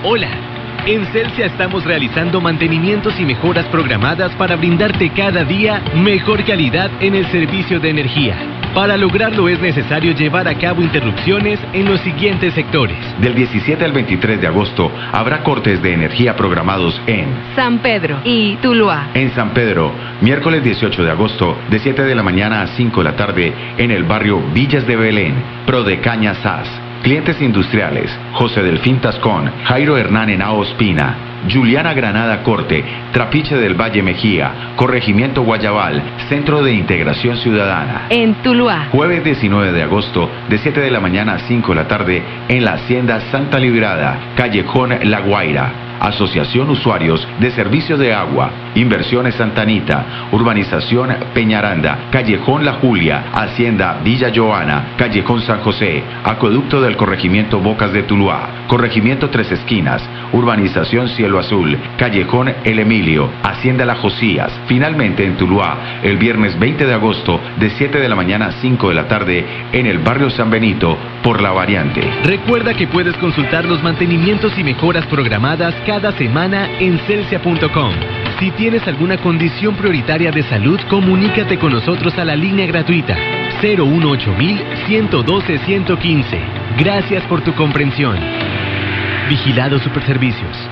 Hola. En Celsia estamos realizando mantenimientos y mejoras programadas para brindarte cada día mejor calidad en el servicio de energía. Para lograrlo es necesario llevar a cabo interrupciones en los siguientes sectores. Del 17 al 23 de agosto habrá cortes de energía programados en San Pedro y Tuluá. En San Pedro, miércoles 18 de agosto, de 7 de la mañana a 5 de la tarde, en el barrio Villas de Belén, Prodecaña SAS. Clientes industriales, José Delfín Tascón, Jairo Hernán Henao Ospina, Juliana Granada Corte, Trapiche del Valle Mejía, Corregimiento Guayabal, Centro de Integración Ciudadana. En Tuluá. Jueves 19 de agosto, de 7 de la mañana a 5 de la tarde, en la Hacienda Santa Librada, Callejón La Guaira. Asociación Usuarios de Servicio de Agua, Inversiones Santanita, Urbanización Peñaranda, Callejón La Julia, Hacienda Villa Joana, Callejón San José, Acueducto del Corregimiento Bocas de Tuluá, Corregimiento Tres Esquinas, Urbanización Cielo Azul, Callejón El Emilio, Hacienda La Josías. Finalmente en Tuluá, el viernes 20 de agosto, de 7 de la mañana a 5 de la tarde, en el barrio San Benito, por La Variante. Recuerda que puedes consultar los mantenimientos y mejoras programadas cada semana en celsia.com. Si tienes alguna condición prioritaria de salud, comunícate con nosotros a la línea gratuita 018-112-115. Gracias por tu comprensión. Vigilado Superservicios.